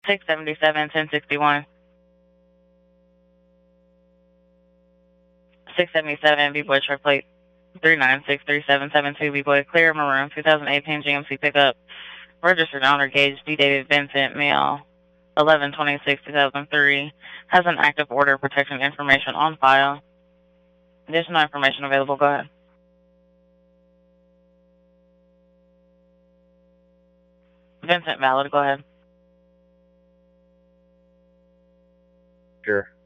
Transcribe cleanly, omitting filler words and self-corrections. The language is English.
677-1061. 677 B-Boy truck plate 3963772 B-Boy clear maroon 2018 GMC pickup. Registered owner gauge D. David Vincent, male, 11/26/2003. Has an active order protection information on file. Additional information available. Go ahead. Vincent, valid. Go ahead. Sure.